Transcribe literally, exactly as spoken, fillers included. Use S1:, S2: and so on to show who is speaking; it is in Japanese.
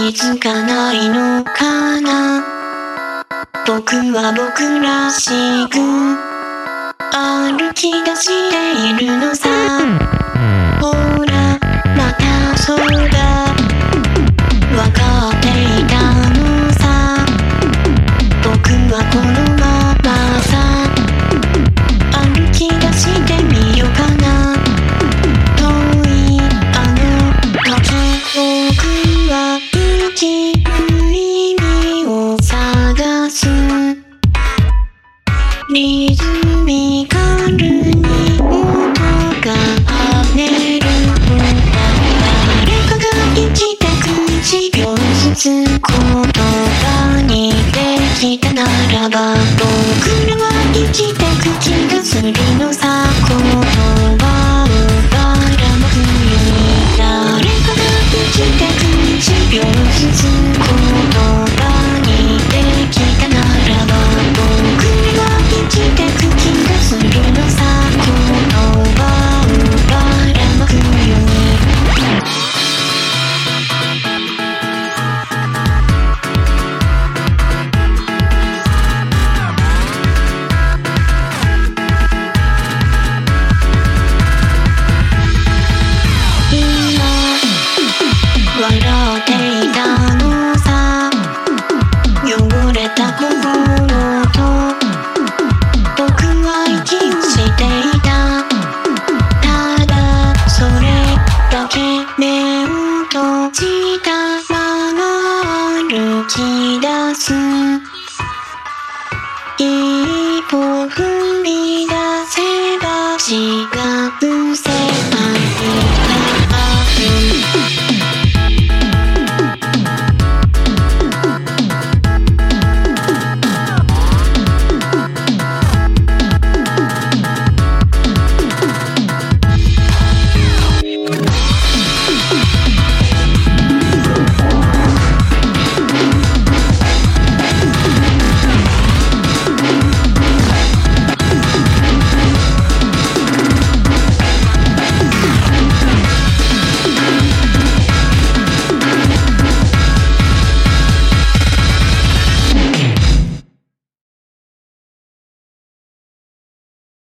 S1: づかないのかな。僕は僕らしく歩き出しているのさ。ほらまたそうだ、わかっていたのさ。僕はこのままさ歩き出してみようかな。遠いあの時、僕は生きる意味を探す。リズミカルに音が跳ねる。誰かが生きてくいちびょうずつ言葉にできたならば、僕らは生きてく気がするのさ。言葉をばらまくように、誰かが生きてくいちびょうずつ言葉にできたならば、僕らは生きてく気がするのさ。言葉をばらまくように。笑っていたのさ。汚れた心と僕は息をしていた。ただそれだけ、目を閉じたまま歩き出す。一歩踏み出せば幸